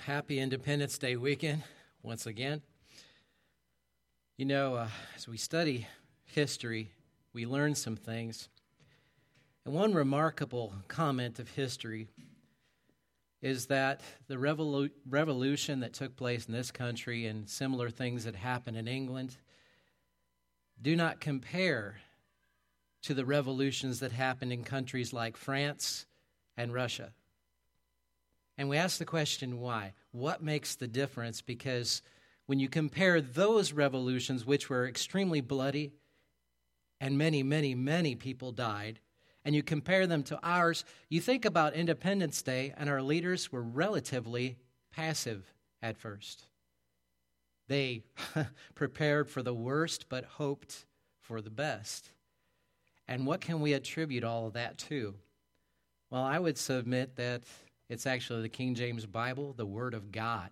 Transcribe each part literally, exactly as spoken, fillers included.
happy Independence Day weekend once again. You know, uh, as we study history, we learn some things. And one remarkable comment of history is that the revolu- revolution that took place in this country and similar things that happened in England do not compare to the revolutions that happened in countries like France and Russia. And we ask the question, why? What makes the difference? Because when you compare those revolutions, which were extremely bloody, and many, many, many people died, and you compare them to ours, you think about Independence Day, and our leaders were relatively passive at first. They prepared for the worst, but hoped for the best. And what can we attribute all of that to? Well, I would submit that it's actually the King James Bible, the Word of God,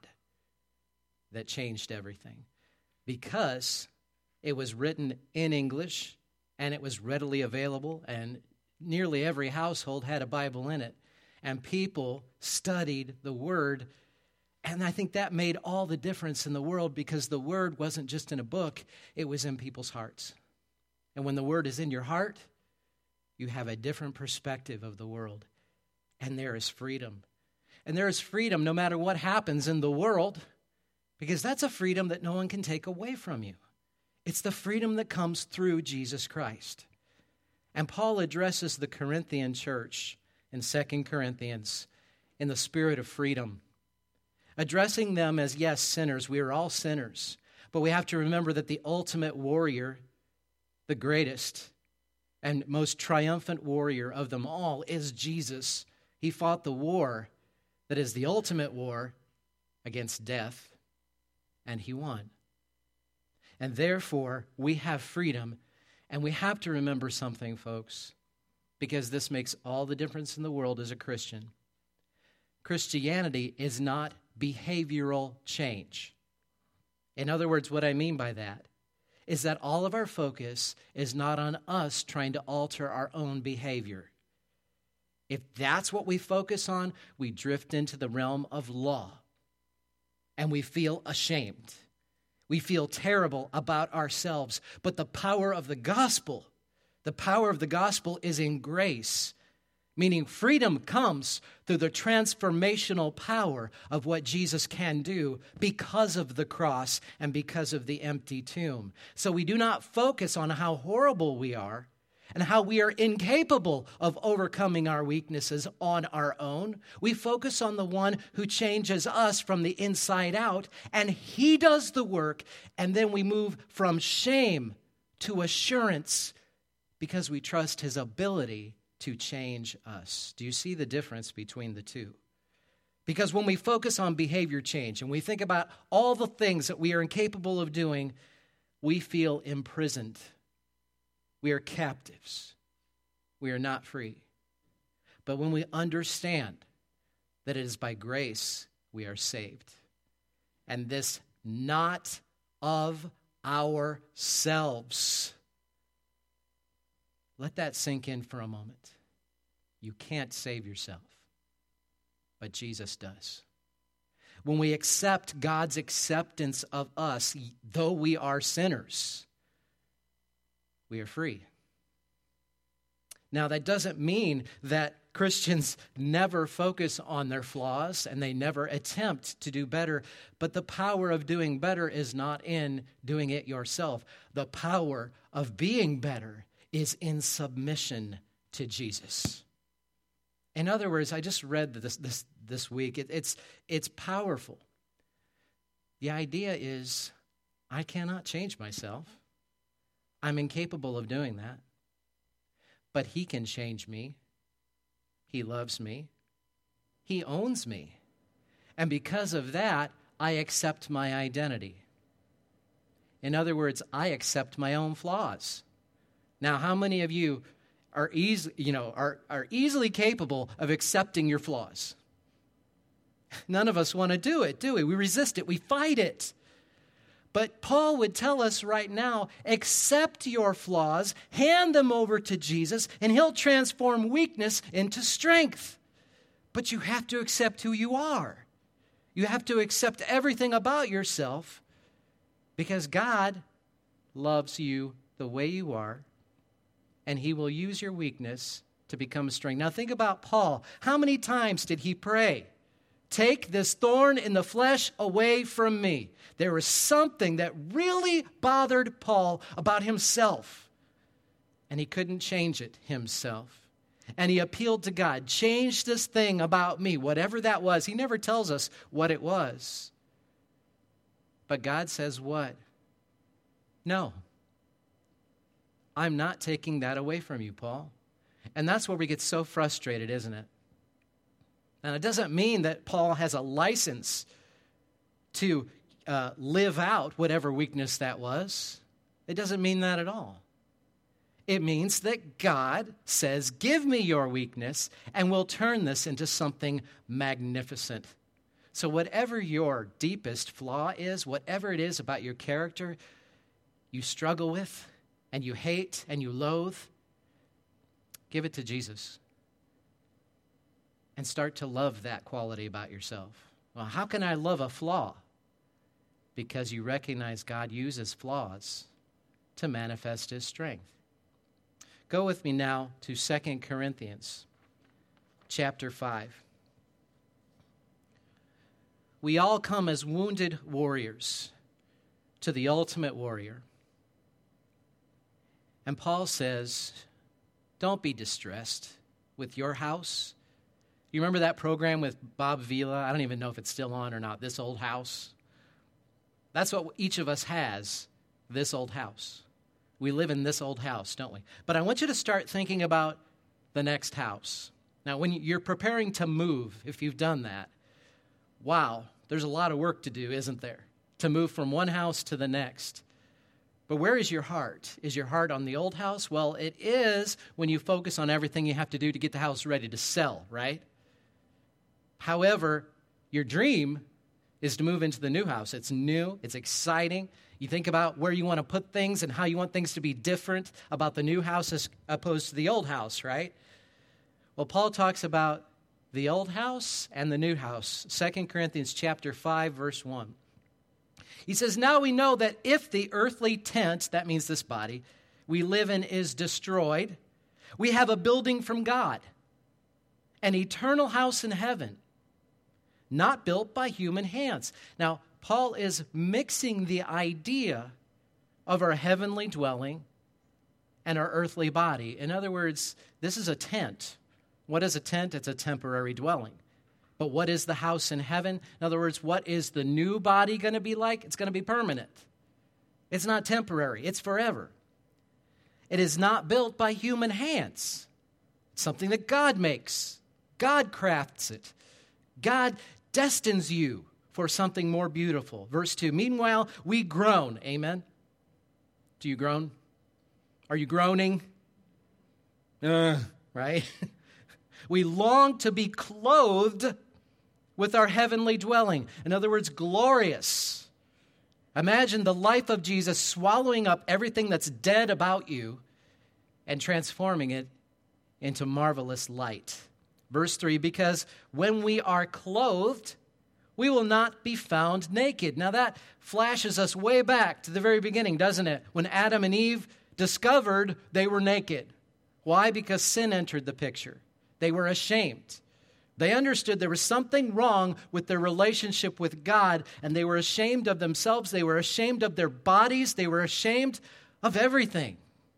that changed everything. Because it was written in English, and it was readily available, and nearly every household had a Bible in it. And people studied the Word, and I think that made all the difference in the world, because the Word wasn't just in a book, it was in people's hearts. And when the Word is in your heart, you have a different perspective of the world. And there is freedom. And there is freedom no matter what happens in the world, because that's a freedom that no one can take away from you. It's the freedom that comes through Jesus Christ. And Paul addresses the Corinthian church in Second Corinthians in the spirit of freedom, addressing them as, yes, sinners. We are all sinners. But we have to remember that the ultimate warrior, the greatest and most triumphant warrior of them all, is Jesus. He fought the war that is the ultimate war against death, and he won. And therefore, we have freedom, and we have to remember something, folks, because this makes all the difference in the world as a Christian. Christianity is not behavioral change. In other words, what I mean by that is that all of our focus is not on us trying to alter our own behavior. If that's what we focus on, we drift into the realm of law, and we feel ashamed. We feel terrible about ourselves. But the power of the gospel, the power of the gospel is in grace, meaning freedom comes through the transformational power of what Jesus can do because of the cross and because of the empty tomb. So we do not focus on how horrible we are and how we are incapable of overcoming our weaknesses on our own. We focus on the one who changes us from the inside out, and he does the work, and then we move from shame to assurance because we trust his ability to change us. Do you see the difference between the two? Because when we focus on behavior change and we think about all the things that we are incapable of doing, we feel imprisoned. We are captives. We are not free. But when we understand that it is by grace we are saved, and this not of ourselves, let that sink in for a moment. You can't save yourself, but Jesus does. When we accept God's acceptance of us, though we are sinners, we are free. Now, that doesn't mean that Christians never focus on their flaws and they never attempt to do better, but the power of doing better is not in doing it yourself. The power of being better is in submission to Jesus. In other words, I just read this this, this week. It, it's, it's powerful. The idea is, I cannot change myself. I'm incapable of doing that. But he can change me. He loves me. He owns me. And because of that, I accept my identity. In other words, I accept my own flaws. Now, how many of you are easy, you know, are, are easily capable of accepting your flaws? None of us want to do it, do we? We resist it. We fight it. But Paul would tell us right now, accept your flaws, hand them over to Jesus, and he'll transform weakness into strength. But you have to accept who you are. You have to accept everything about yourself because God loves you the way you are, and he will use your weakness to become strength. Now think about Paul. How many times did he pray? Take this thorn in the flesh away from me. There was something that really bothered Paul about himself, and he couldn't change it himself. And he appealed to God, change this thing about me, whatever that was. He never tells us what it was. But God says what? No. I'm not taking that away from you, Paul. And that's where we get so frustrated, isn't it? And it doesn't mean that Paul has a license to uh, live out whatever weakness that was. It doesn't mean that at all. It means that God says, give me your weakness, and we'll turn this into something magnificent. So whatever your deepest flaw is, whatever it is about your character you struggle with, and you hate, and you loathe, give it to Jesus. And start to love that quality about yourself. Well, how can I love a flaw? Because you recognize God uses flaws to manifest his strength. Go with me now to Second Corinthians chapter five. We all come as wounded warriors to the ultimate warrior. And Paul says, don't be distressed with your house. You remember that program with Bob Vila? I don't even know if it's still on or not, This Old House. That's what each of us has, this old house. We live in this old house, don't we? But I want you to start thinking about the next house. Now, when you're preparing to move, if you've done that, wow, there's a lot of work to do, isn't there? To move from one house to the next. But where is your heart? Is your heart on the old house? Well, it is when you focus on everything you have to do to get the house ready to sell, right? However, your dream is to move into the new house. It's new, it's exciting. You think about where you want to put things and how you want things to be different about the new house as opposed to the old house, right? Well, Paul talks about the old house and the new house. Second Corinthians chapter five, verse one. He says, now we know that if the earthly tent, that means this body, we live in is destroyed, we have a building from God, an eternal house in heaven, not built by human hands. Now, Paul is mixing the idea of our heavenly dwelling and our earthly body. In other words, this is a tent. What is a tent? It's a temporary dwelling. But what is the house in heaven? In other words, what is the new body going to be like? It's going to be permanent. It's not temporary. It's forever. It is not built by human hands. It's something that God makes. God crafts it. God destines you for something more beautiful. Verse two, meanwhile, we groan. Amen? Do you groan? Are you groaning? Uh, right? We long to be clothed with our heavenly dwelling. In other words, glorious. Imagine the life of Jesus swallowing up everything that's dead about you and transforming it into marvelous light. Verse three, because when we are clothed, we will not be found naked. Now that flashes us way back to the very beginning, doesn't it? When Adam and Eve discovered they were naked. Why? Because sin entered the picture. They were ashamed. They understood there was something wrong with their relationship with God, and they were ashamed of themselves. They were ashamed of their bodies. They were ashamed of everything.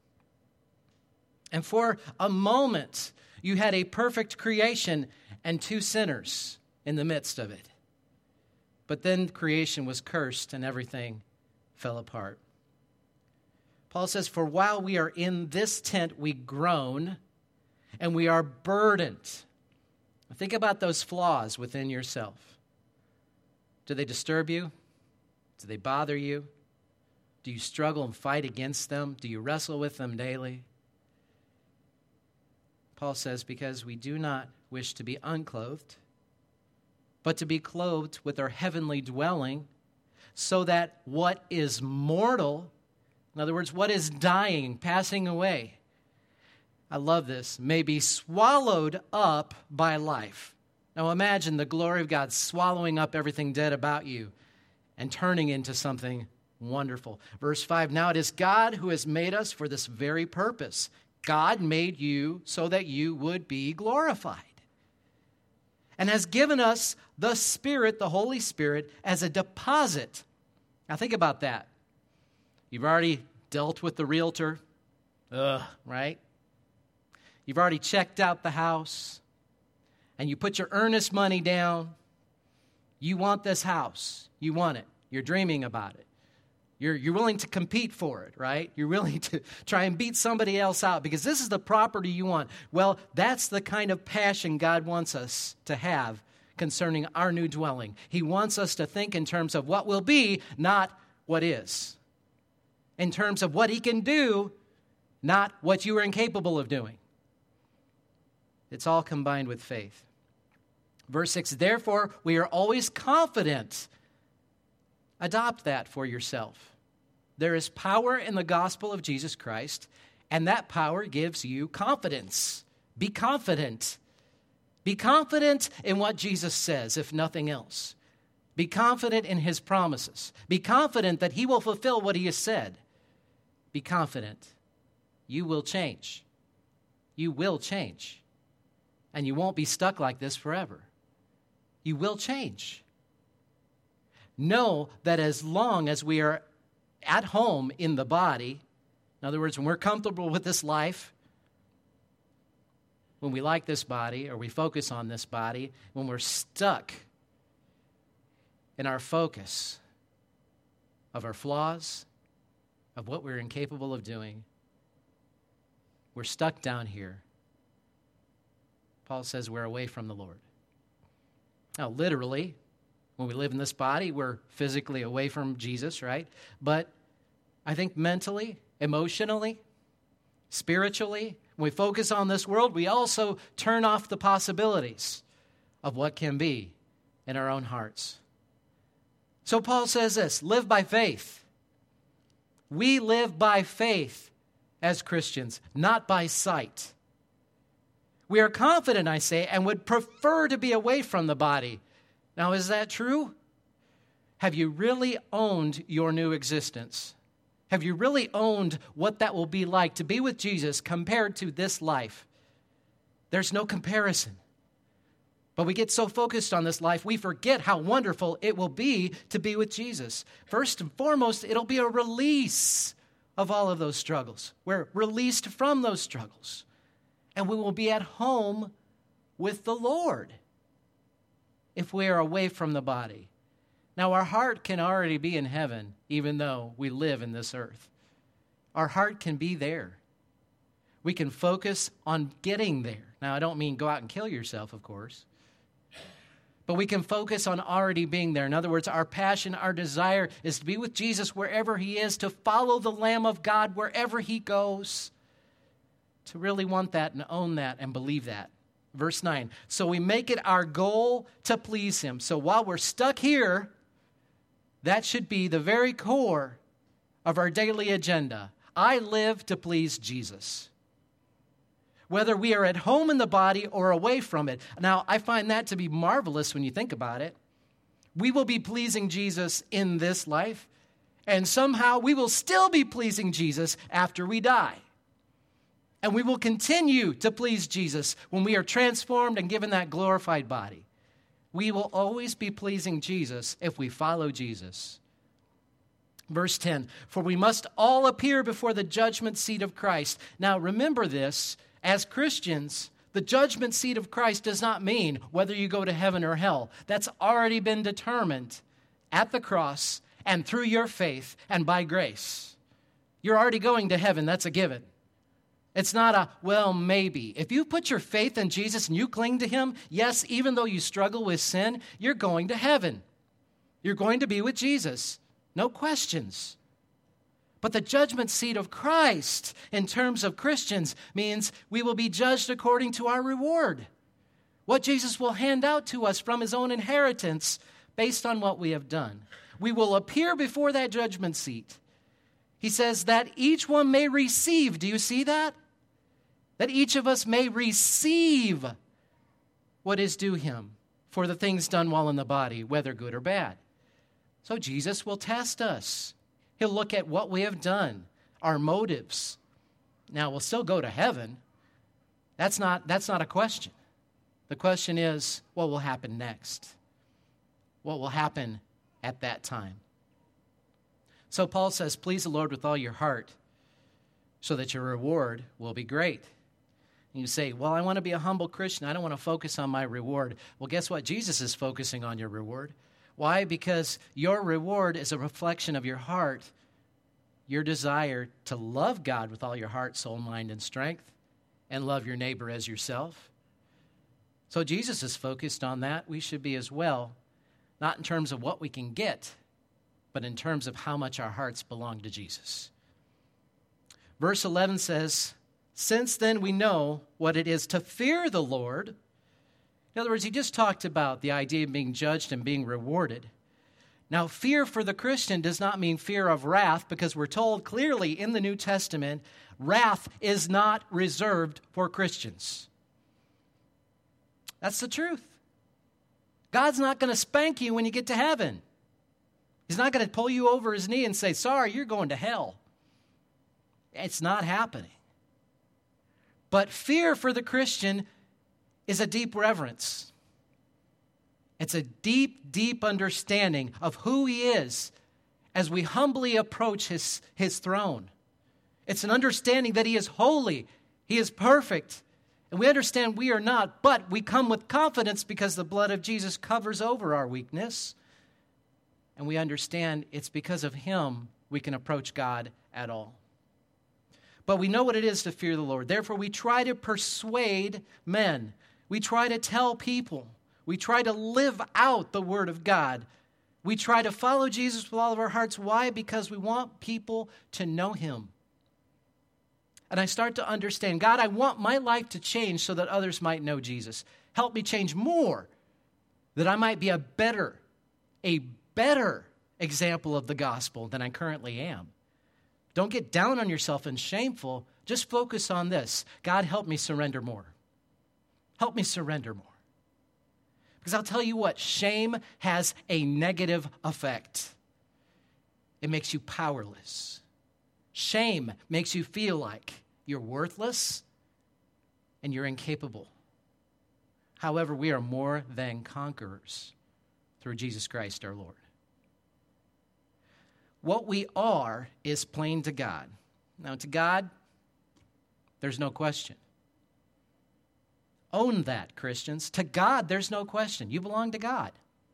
And for a moment, you had a perfect creation and two sinners in the midst of it. But then creation was cursed and everything fell apart. Paul says, for while we are in this tent, we groan and we are burdened. Think about those flaws within yourself. Do they disturb you? Do they bother you? Do you struggle and fight against them? Do you wrestle with them daily? Paul says, because we do not wish to be unclothed, but to be clothed with our heavenly dwelling, so that what is mortal, in other words, what is dying, passing away, I love this, may be swallowed up by life. Now imagine the glory of God swallowing up everything dead about you and turning into something wonderful. Verse five, now it is God who has made us for this very purpose. God made you so that you would be glorified and has given us the Spirit, the Holy Spirit, as a deposit. Now think about that. You've already dealt with the realtor, Ugh, right? You've already checked out the house, and you put your earnest money down. You want this house. You want it. You're dreaming about it. You're, you're willing to compete for it, right? You're willing to try and beat somebody else out because this is the property you want. Well, that's the kind of passion God wants us to have concerning our new dwelling. He wants us to think in terms of what will be, not what is. In terms of what He can do, not what you are incapable of doing. It's all combined with faith. Verse six, therefore, we are always confident. Adopt that for yourself. There is power in the gospel of Jesus Christ, and that power gives you confidence. Be confident. Be confident in what Jesus says, if nothing else. Be confident in His promises. Be confident that He will fulfill what He has said. Be confident. You will change. You will change. And you won't be stuck like this forever. You will change. Know that as long as we are at home in the body, in other words, when we're comfortable with this life, when we like this body or we focus on this body, when we're stuck in our focus of our flaws, of what we're incapable of doing, we're stuck down here. Paul says we're away from the Lord. Now, literally, when we live in this body, we're physically away from Jesus, right? But I think mentally, emotionally, spiritually, when we focus on this world, we also turn off the possibilities of what can be in our own hearts. So Paul says this, live by faith. We live by faith as Christians, not by sight. We are confident, I say, and would prefer to be away from the body. Now, is that true? Have you really owned your new existence? Have you really owned what that will be like to be with Jesus compared to this life? There's no comparison. But we get so focused on this life, we forget how wonderful it will be to be with Jesus. First and foremost, it'll be a release of all of those struggles. We're released from those struggles. And we will be at home with the Lord if we are away from the body. Now, our heart can already be in heaven, even though we live in this earth. Our heart can be there. We can focus on getting there. Now, I don't mean go out and kill yourself, of course. But we can focus on already being there. In other words, our passion, our desire is to be with Jesus wherever He is, to follow the Lamb of God wherever He goes. To really want that and own that and believe that. Verse nine, so we make it our goal to please Him. So while we're stuck here, that should be the very core of our daily agenda. I live to please Jesus. Whether we are at home in the body or away from it. Now, I find that to be marvelous when you think about it. We will be pleasing Jesus in this life, and somehow we will still be pleasing Jesus after we die. And we will continue to please Jesus when we are transformed and given that glorified body. We will always be pleasing Jesus if we follow Jesus. Verse ten, for we must all appear before the judgment seat of Christ. Now remember this, as Christians, the judgment seat of Christ does not mean whether you go to heaven or hell. That's already been determined at the cross and through your faith and by grace. You're already going to heaven, that's a given. It's not a, well, maybe. If you put your faith in Jesus and you cling to Him, yes, even though you struggle with sin, you're going to heaven. You're going to be with Jesus. No questions. But the judgment seat of Christ, in terms of Christians, means we will be judged according to our reward. What Jesus will hand out to us from His own inheritance based on what we have done. We will appear before that judgment seat. He says that each one may receive. Do you see that? That each of us may receive what is due him. for the things done while in the body, whether good or bad. So Jesus will test us. He'll look at what we have done, our motives. Now, we'll still go to heaven. That's not, that's not a question. The question is, what will happen next? What will happen at that time? So Paul says, please the Lord with all your heart, so that your reward will be great. And you say, well, I want to be a humble Christian. I don't want to focus on my reward. Well, guess what? Jesus is focusing on your reward. Why? Because your reward is a reflection of your heart, your desire to love God with all your heart, soul, mind, and strength, and love your neighbor as yourself. So Jesus is focused on that. We should be as well, not in terms of what we can get, but in terms of how much our hearts belong to Jesus. Verse eleven says, since then we know what it is to fear the Lord. In other words, he just talked about the idea of being judged and being rewarded. Now, fear for the Christian does not mean fear of wrath, because we're told clearly in the New Testament, wrath is not reserved for Christians. That's the truth. God's not going to spank you when you get to heaven. He's not going to pull you over his knee and say, sorry, you're going to hell. It's not happening. But fear for the Christian is a deep reverence. It's a deep, deep understanding of who he is as we humbly approach his, his throne. It's an understanding that he is holy, he is perfect, and we understand we are not, but we come with confidence because the blood of Jesus covers over our weakness, and we understand it's because of him we can approach God at all. But we know what it is to fear the Lord. Therefore, we try to persuade men. We try to tell people. We try to live out the Word of God. We try to follow Jesus with all of our hearts. Why? Because we want people to know him. And I start to understand, God, I want my life to change so that others might know Jesus. Help me change more, that I might be a better, a better example of the gospel than I currently am. Don't get down on yourself and shameful. Just focus on this. God, help me surrender more. Help me surrender more. Because I'll tell you what, shame has a negative effect. It makes you powerless. Shame makes you feel like you're worthless and you're incapable. However, we are more than conquerors through Jesus Christ our Lord. What we are is plain to God. Now, to God, there's no question. Own that, Christians. To God, there's no question. You belong to God.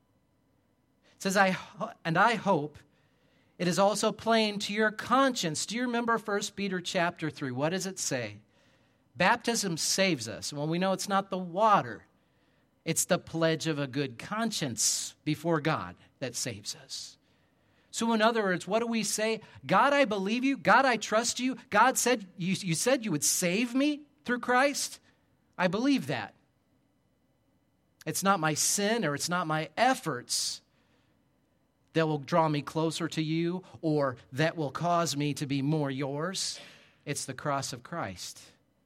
It says, I and I hope it is also plain to your conscience. Do you remember First Peter chapter three? What does it say? Baptism saves us. Well, we know it's not the water. It's the pledge of a good conscience before God that saves us. So in other words, what do we say? God, I believe you. God, I trust you. God said, you, you said you would save me through Christ. I believe that. It's not my sin or it's not my efforts that will draw me closer to you or that will cause me to be more yours. It's the cross of Christ.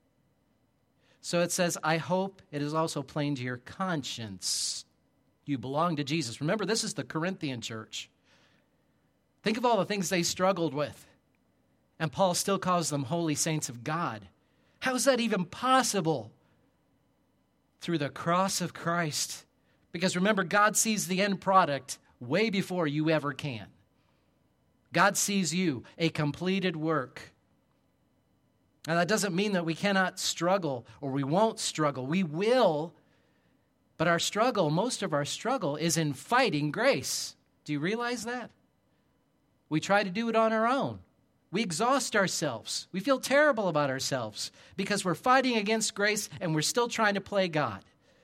So it says, I hope it is also plain to your conscience. You belong to Jesus. Remember, this is the Corinthian church. Think of all the things they struggled with. And Paul still calls them holy saints of God. How is that even possible? Through the cross of Christ. Because remember, God sees the end product way before you ever can. God sees you, a completed work. Now, that doesn't mean that we cannot struggle or we won't struggle. We will. But our struggle, most of our struggle, is in fighting grace. Do you realize that? We try to do it on our own. We exhaust ourselves. We feel terrible about ourselves because we're fighting against grace and we're still trying to play God.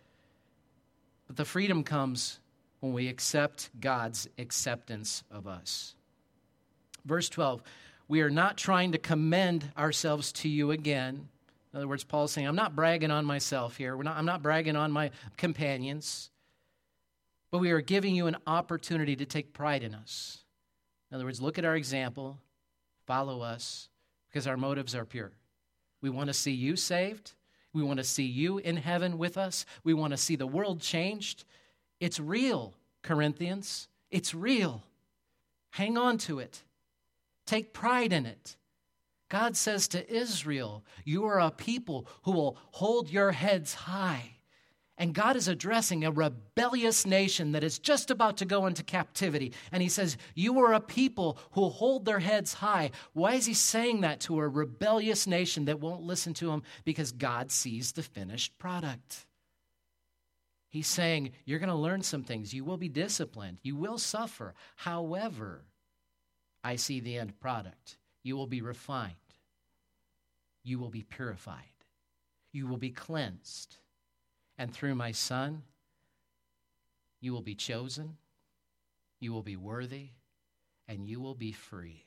But the freedom comes when we accept God's acceptance of us. Verse twelve, we are not trying to commend ourselves to you again. In other words, Paul's saying, I'm not bragging on myself here. We're not, I'm not bragging on my companions. But we are giving you an opportunity to take pride in us. In other words, look at our example, follow us, because our motives are pure. We want to see you saved. We want to see you in heaven with us. We want to see the world changed. It's real, Corinthians. It's real. Hang on to it. Take pride in it. God says to Israel, you are a people who will hold your heads high. And God is addressing a rebellious nation that is just about to go into captivity. And he says, you are a people who hold their heads high. Why is he saying that to a rebellious nation that won't listen to him? Because God sees the finished product. He's saying, you're going to learn some things. You will be disciplined. You will suffer. However, I see the end product. You will be refined. You will be purified. You will be cleansed. And through my Son, you will be chosen, you will be worthy, and you will be free.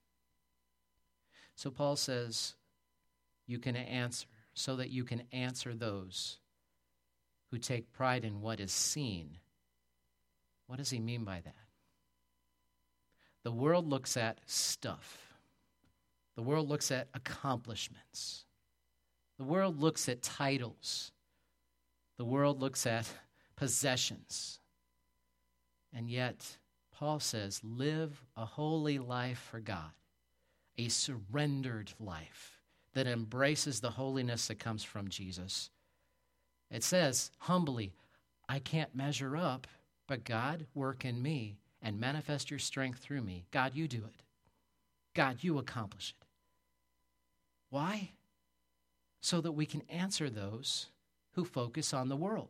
So Paul says, you can answer, so that you can answer those who take pride in what is seen. What does he mean by that? The world looks at stuff. The world looks at accomplishments. The world looks at titles. The world looks at possessions. And yet, Paul says, live a holy life for God, a surrendered life that embraces the holiness that comes from Jesus. It says, humbly, I can't measure up, but God, work in me and manifest your strength through me. God, you do it. God, you accomplish it. Why? So that we can answer those who focus on the world,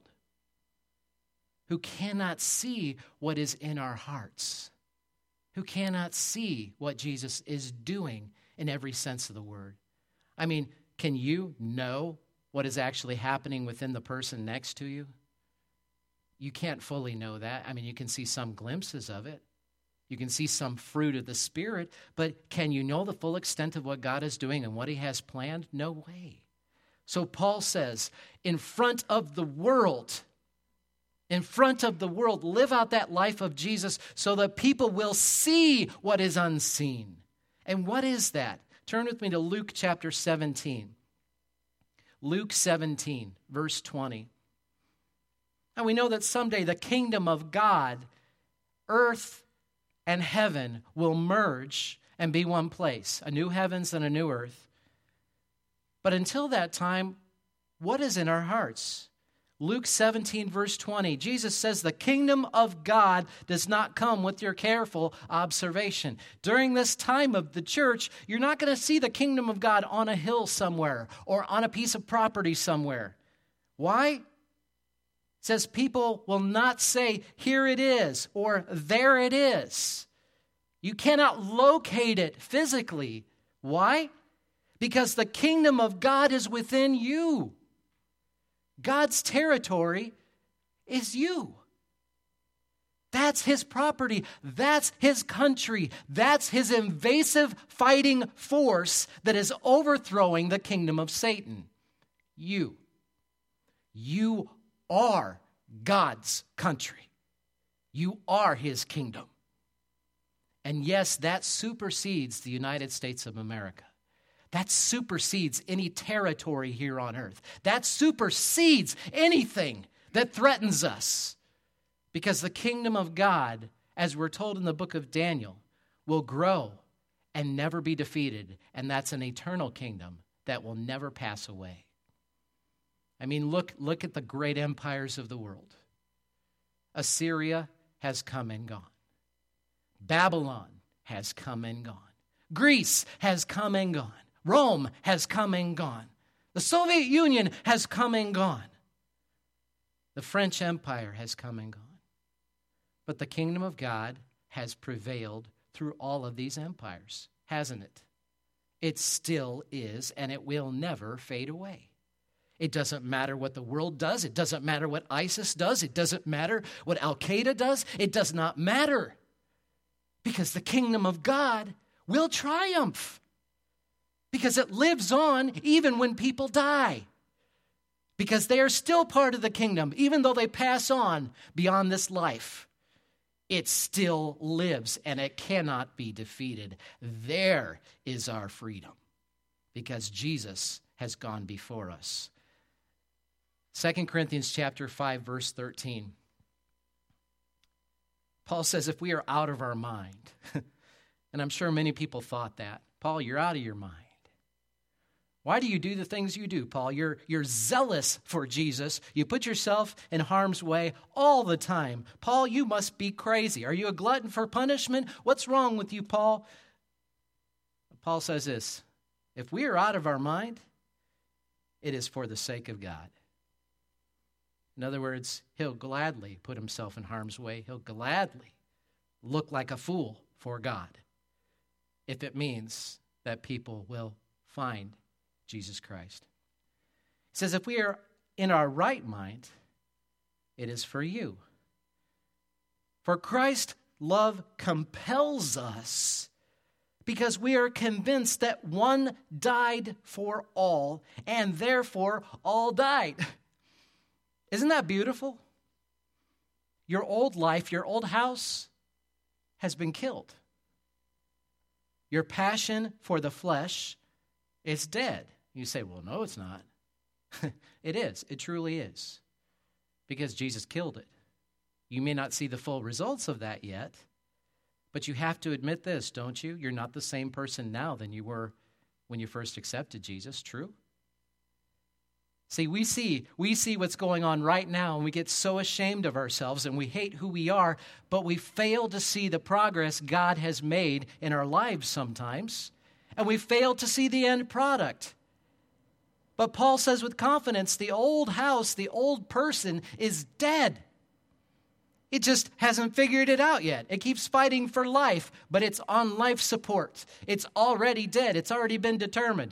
who cannot see what is in our hearts, who cannot see what Jesus is doing in every sense of the word. I mean, can you know what is actually happening within the person next to you? You can't fully know that. I mean, you can see some glimpses of it. You can see some fruit of the Spirit, but can you know the full extent of what God is doing and what he has planned? No way. So Paul says, in front of the world, in front of the world, live out that life of Jesus so that people will see what is unseen. And what is that? Turn with me to Luke chapter seventeen. Luke seventeen, verse twenty. And we know that someday the kingdom of God, earth and heaven, will merge and be one place, a new heavens and a new earth. But until that time, what is in our hearts? Luke seventeen, verse twenty, Jesus says the kingdom of God does not come with your careful observation. During this time of the church, you're not going to see the kingdom of God on a hill somewhere or on a piece of property somewhere. Why? It says people will not say, here it is, or there it is. You cannot locate it physically. Why? Because the kingdom of God is within you. God's territory is you. That's his property. That's his country. That's his invasive fighting force that is overthrowing the kingdom of Satan. You. You are God's country. You are his kingdom. And yes, that supersedes the United States of America. That supersedes any territory here on earth. That supersedes anything that threatens us. Because the kingdom of God, as we're told in the book of Daniel, will grow and never be defeated. And that's an eternal kingdom that will never pass away. I mean, look, look at the great empires of the world. Assyria has come and gone. Babylon has come and gone. Greece has come and gone. Rome has come and gone. The Soviet Union has come and gone. The French Empire has come and gone. But the kingdom of God has prevailed through all of these empires, hasn't it? It still is, and it will never fade away. It doesn't matter what the world does. It doesn't matter what ISIS does. It doesn't matter what Al-Qaeda does. It does not matter. Because the kingdom of God will triumph. Because it lives on even when people die. Because they are still part of the kingdom, even though they pass on beyond this life. It still lives, and it cannot be defeated. There is our freedom, because Jesus has gone before us. Second Corinthians chapter five, verse thirteen. Paul says if we are out of our mind, and I'm sure many people thought that, Paul, you're out of your mind. Why do you do the things you do, Paul? You're, you're zealous for Jesus. You put yourself in harm's way all the time. Paul, you must be crazy. Are you a glutton for punishment? What's wrong with you, Paul? Paul says this, if we are out of our mind, it is for the sake of God. In other words, he'll gladly put himself in harm's way. He'll gladly look like a fool for God if it means that people will find Jesus Christ. He says, if we are in our right mind, it is for you. For Christ's love compels us because we are convinced that one died for all, and therefore all died. Isn't that beautiful? Your old life, your old house has been killed. Your passion for the flesh is dead. You say, well, no, it's not. It is. It truly is. Because Jesus killed it. You may not see the full results of that yet, but you have to admit this, don't you? You're not the same person now than you were when you first accepted Jesus. True? See, we see, we see what's going on right now, and we get so ashamed of ourselves, and we hate who we are, but we fail to see the progress God has made in our lives sometimes, and we fail to see the end product. But Paul says with confidence, the old house, the old person is dead. It just hasn't figured it out yet. It keeps fighting for life, but it's on life support. It's already dead. It's already been determined.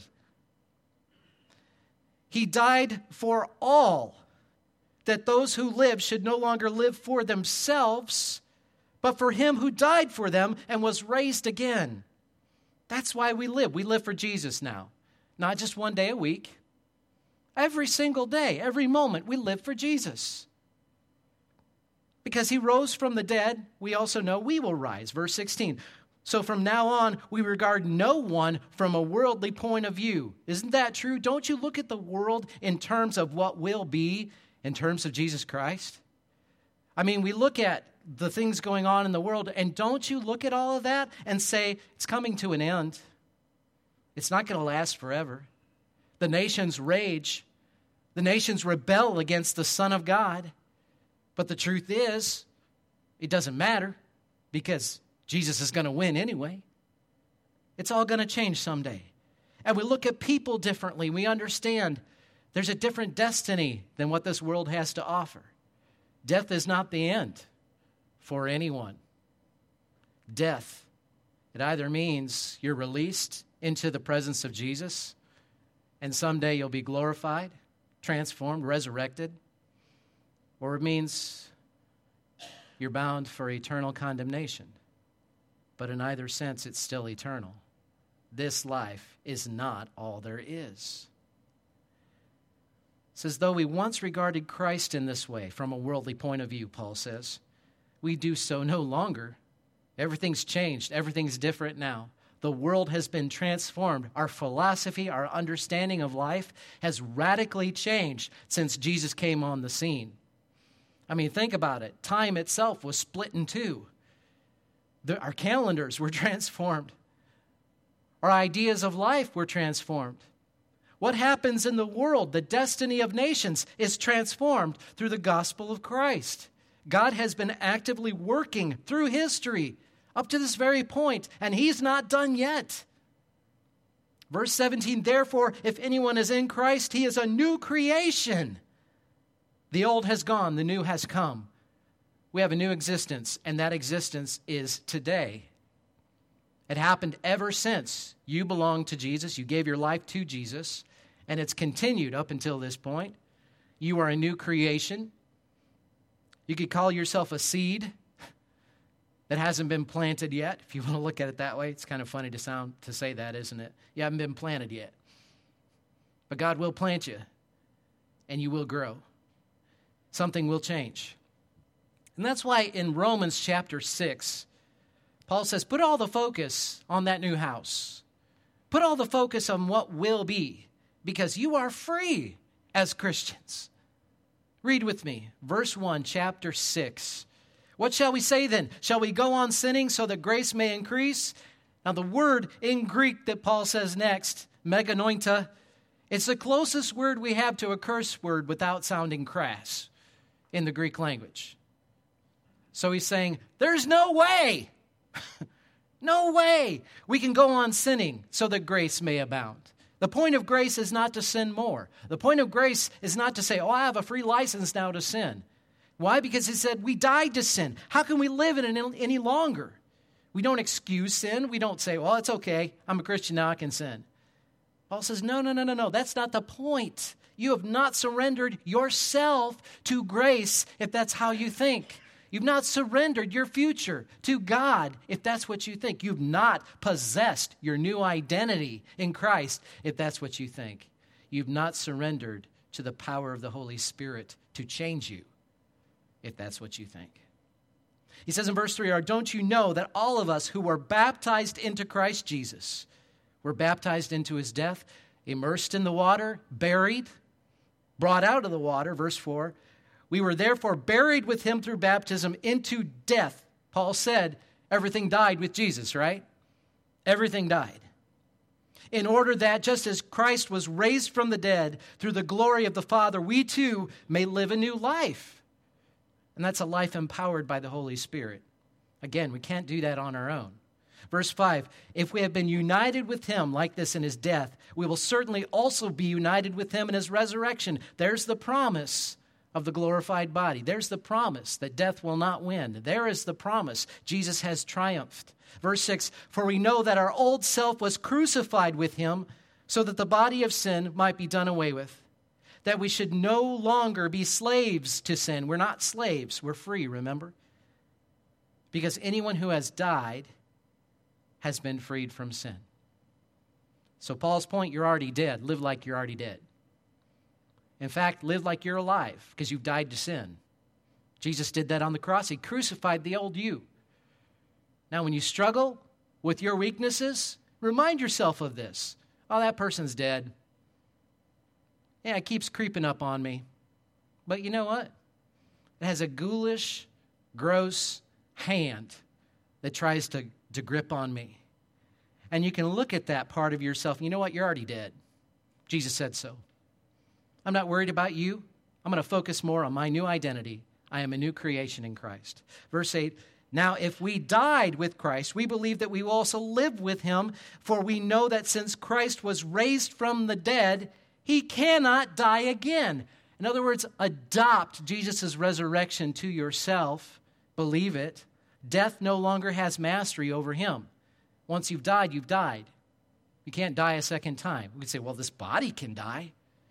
He died for all, that those who live should no longer live for themselves, but for him who died for them and was raised again. That's why we live. We live for Jesus now. Not just one day a week. Every single day, every moment, we live for Jesus. Because he rose from the dead, we also know we will rise. Verse sixteen. So from now on, we regard no one from a worldly point of view. Isn't that true? Don't you look at the world in terms of what will be, in terms of Jesus Christ? I mean, we look at the things going on in the world, and don't you look at all of that and say, it's coming to an end. It's not going to last forever. The nations rage. The nations rebel against the Son of God. But the truth is, it doesn't matter because Jesus is going to win anyway. It's all going to change someday. And we look at people differently. We understand there's a different destiny than what this world has to offer. Death is not the end for anyone. Death, it either means you're released into the presence of Jesus, and someday you'll be glorified, transformed, resurrected, or it means you're bound for eternal condemnation. But in either sense, it's still eternal. This life is not all there is. It says, though we once regarded Christ in this way, from a worldly point of view, Paul says, we do so no longer. Everything's changed. Everything's different now. The world has been transformed. Our philosophy, our understanding of life has radically changed since Jesus came on the scene. I mean, think about it. Time itself was split in two. The, our calendars were transformed. Our ideas of life were transformed. What happens in the world, the destiny of nations, is transformed through the gospel of Christ. God has been actively working through history up to this very point, and he's not done yet. Verse seventeen, therefore, if anyone is in Christ, he is a new creation. The old has gone, the new has come. We have a new existence, and that existence is today. It happened ever since you belonged to Jesus, you gave your life to Jesus, and it's continued up until this point. You are a new creation. You could call yourself a seed that hasn't been planted yet. If you want to look at it that way, it's kind of funny to sound to say that, isn't it? You haven't been planted yet. But God will plant you, and you will grow. Something will change. And that's why in Romans chapter six, Paul says, put all the focus on that new house. Put all the focus on what will be, because you are free as Christians. Read with me, verse one, chapter six. What shall we say then? Shall we go on sinning so that grace may increase? Now the word in Greek that Paul says next, meganointa, it's the closest word we have to a curse word without sounding crass in the Greek language. So he's saying, there's no way, no way we can go on sinning so that grace may abound. The point of grace is not to sin more. The point of grace is not to say, oh, I have a free license now to sin. Why? Because he said, we died to sin. How can we live in it any longer? We don't excuse sin. We don't say, well, it's okay. I'm a Christian now, I can sin. Paul says, no, no, no, no, no. That's not the point. You have not surrendered yourself to grace if that's how you think. You've not surrendered your future to God if that's what you think. You've not possessed your new identity in Christ if that's what you think. You've not surrendered to the power of the Holy Spirit to change you if that's what you think. He says in verse three, or don't you know that all of us who were baptized into Christ Jesus were baptized into his death, immersed in the water, buried, brought out of the water, verse four. We were therefore buried with him through baptism into death. Paul said everything died with Jesus, right? Everything died. In order that just as Christ was raised from the dead through the glory of the Father, we too may live a new life. And that's a life empowered by the Holy Spirit. Again, we can't do that on our own. Verse five, if we have been united with him like this in his death, we will certainly also be united with him in his resurrection. There's the promise of the glorified body. There's the promise that death will not win. There is the promise. Jesus has triumphed. Verse six, for we know that our old self was crucified with him so that the body of sin might be done away with, that we should no longer be slaves to sin. We're not slaves. We're free, remember? Because anyone who has died has been freed from sin. So Paul's point, you're already dead. Live like you're already dead. In fact, live like you're alive because you've died to sin. Jesus did that on the cross. He crucified the old you. Now, when you struggle with your weaknesses, remind yourself of this. Oh, that person's dead. Yeah, it keeps creeping up on me. But you know what? It has a ghoulish, gross hand that tries to, to grip on me. And you can look at that part of yourself. You know what? You're already dead. Jesus said so. I'm not worried about you. I'm going to focus more on my new identity. I am a new creation in Christ. Verse eight, now if we died with Christ, we believe that we will also live with him, for we know that since Christ was raised from the dead, he cannot die again. In other words, adopt Jesus' resurrection to yourself. Believe it. Death no longer has mastery over him. Once you've died, you've died. You can't die a second time. We could say, well, this body can die.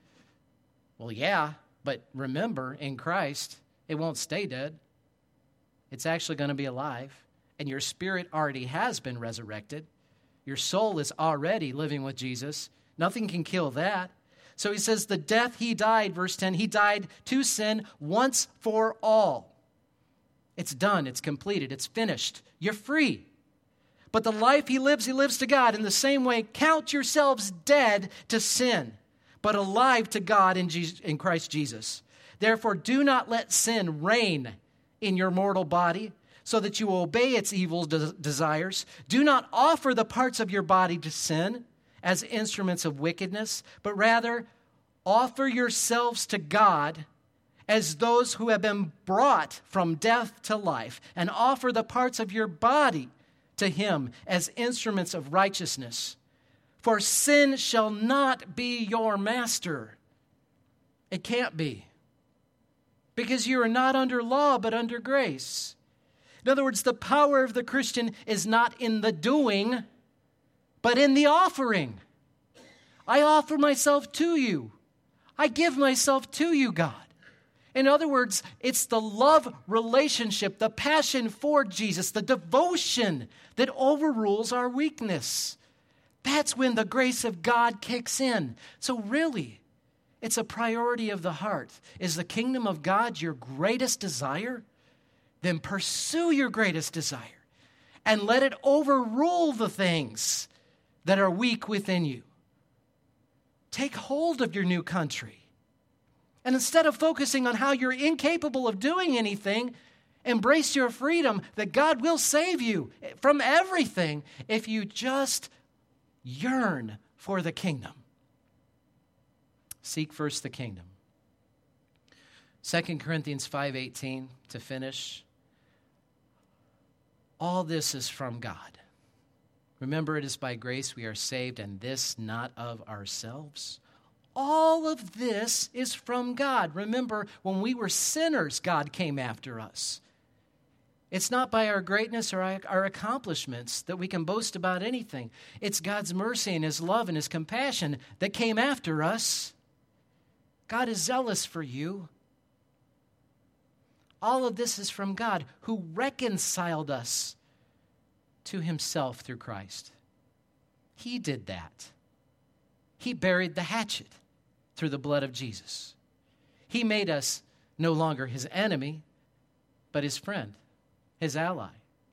Well, yeah, but remember, in Christ, it won't stay dead. It's actually going to be alive. And your spirit already has been resurrected. Your soul is already living with Jesus. Nothing can kill that. So he says, the death he died, verse ten, he died to sin once for all. It's done. It's completed. It's finished. You're free. But the life he lives, he lives to God. In the same way, count yourselves dead to sin, but alive to God in, Jesus, in Christ Jesus. Therefore, do not let sin reign in your mortal body, so that you obey its evil de- desires. Do not offer the parts of your body to sin as instruments of wickedness, but rather offer yourselves to God as those who have been brought from death to life, and offer the parts of your body to him as instruments of righteousness. For sin shall not be your master. It can't be. Because you are not under law, but under grace. In other words, the power of the Christian is not in the doing, but in the offering. I offer myself to you. I give myself to you, God. In other words, it's the love relationship, the passion for Jesus, the devotion that overrules our weakness. That's when the grace of God kicks in. So really, it's a priority of the heart. Is the kingdom of God your greatest desire? Then pursue your greatest desire and let it overrule the things that are weak within you. Take hold of your new country. And instead of focusing on how you're incapable of doing anything, Embrace your freedom that God will save you from everything if you just yearn for the kingdom. Seek first the kingdom. Second Corinthians five eighteen to finish. All this is from God. Remember, it is by grace we are saved, and this not of ourselves. All of this is from God. Remember, when we were sinners, God came after us. It's not by our greatness or our accomplishments that we can boast about anything. It's God's mercy and His love and His compassion that came after us. God is zealous for you. All of this is from God, who reconciled us to Himself through Christ. He did that. He buried the hatchet through the blood of Jesus. He made us no longer His enemy, but His friend, His ally.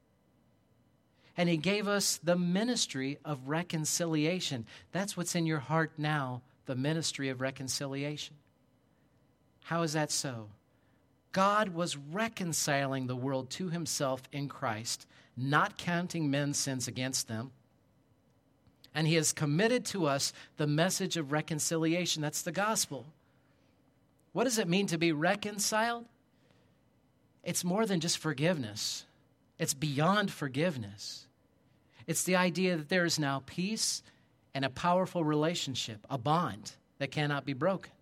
And He gave us the ministry of reconciliation. That's what's in your heart now, the ministry of reconciliation. How is that so? God was reconciling the world to Himself in Christ, not counting men's sins against them. And He has committed to us the message of reconciliation. That's the gospel. What does it mean to be reconciled? It's more than just forgiveness. It's beyond forgiveness. It's the idea that there is now peace and a powerful relationship, a bond that cannot be broken.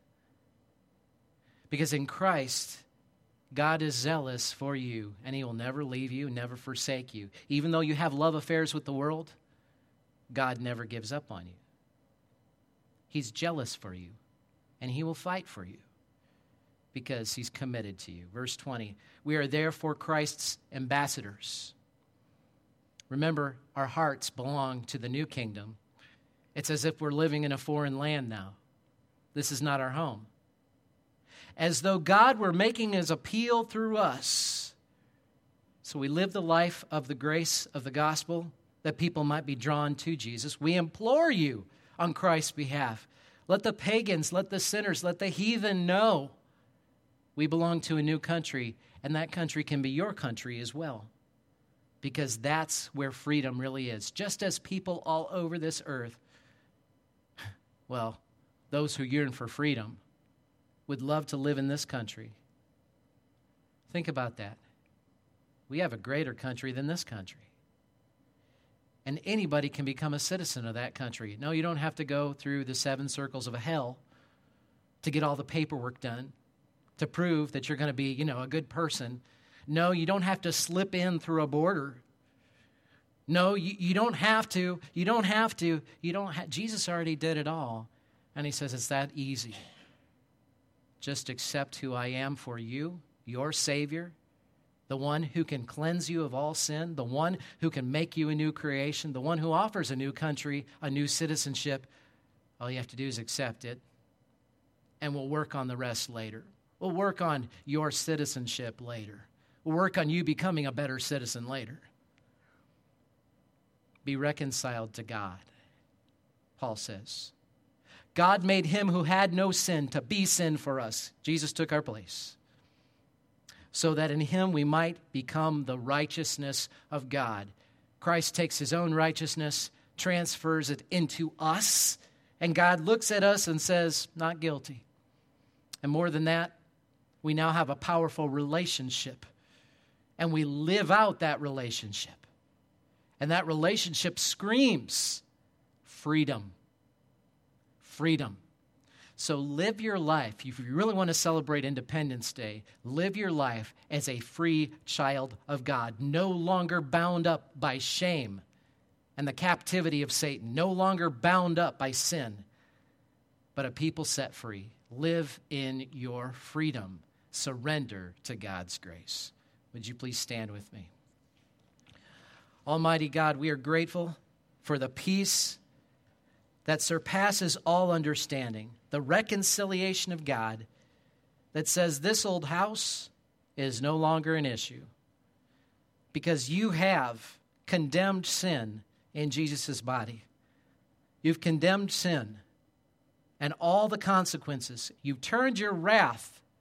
Because in Christ, God is zealous for you, and He will never leave you, never forsake you. Even though you have love affairs with the world, God never gives up on you. He's jealous for you, and He will fight for you because He's committed to you. Verse twenty, we are therefore Christ's ambassadors. Remember, our hearts belong to the new kingdom. It's as if we're living in a foreign land now. This is not our home. As though God were making His appeal through us. So we live the life of the grace of the gospel that people might be drawn to Jesus. We implore you on Christ's behalf. Let the pagans, let the sinners, let the heathen know we belong to a new country, and that country can be your country as well. Because that's where freedom really is. Just as people all over this earth, well, those who yearn for freedom, would love to live in this country. Think about that. We have a greater country than this country. And anybody can become a citizen of that country. No, you don't have to go through the seven circles of hell to get all the paperwork done, to prove that you're going to be, you know, a good person. No, you don't have to slip in through a border. No, you, you don't have to. You don't have to. You don't. Ha- Jesus already did it all. And He says it's that easy. Just accept who I am for you, your Savior, the one who can cleanse you of all sin, the one who can make you a new creation, the one who offers a new country, a new citizenship. All you have to do is accept it, and we'll work on the rest later. We'll work on your citizenship later. We'll work on you becoming a better citizen later. Be reconciled to God, Paul says. God made Him who had no sin to be sin for us. Jesus took our place. So that in Him we might become the righteousness of God. Christ takes His own righteousness, transfers it into us, and God looks at us and says, not guilty. And more than that, we now have a powerful relationship. And we live out that relationship. And that relationship screams freedom. Freedom. So live your life. If you really want to celebrate Independence Day, live your life as a free child of God, no longer bound up by shame and the captivity of Satan, no longer bound up by sin, but a people set free. Live in your freedom. Surrender to God's grace. Would you please stand with me? Almighty God, we are grateful for the peace that surpasses all understanding, the reconciliation of God that says this old house is no longer an issue because you have condemned sin in Jesus' body. You've condemned sin and all the consequences. You've turned your wrath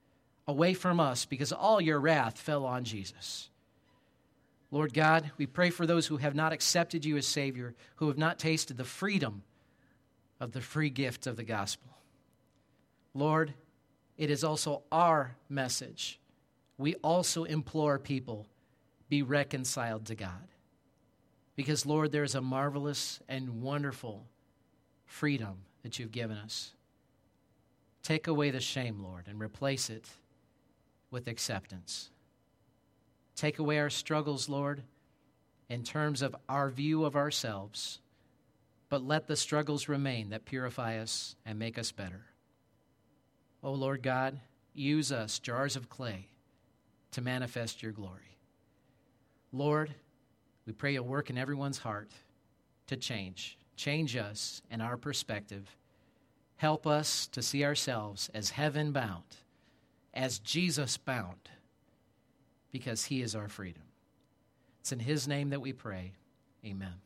away from us because all your wrath fell on Jesus. Lord God, we pray for those who have not accepted you as Savior, who have not tasted the freedom of the free gift of the gospel. Lord, it is also our message. We also implore people, be reconciled to God. Because, Lord, there is a marvelous and wonderful freedom that you've given us. Take away the shame, Lord, and replace it with acceptance. Take away our struggles, Lord, in terms of our view of ourselves, but let the struggles remain that purify us and make us better. Oh, Lord God, use us, jars of clay, to manifest your glory. Lord, we pray you'll work in everyone's heart to change. Change us and our perspective. Help us to see ourselves as heaven-bound, as Jesus-bound, because he is our freedom. It's in his name that we pray. Amen.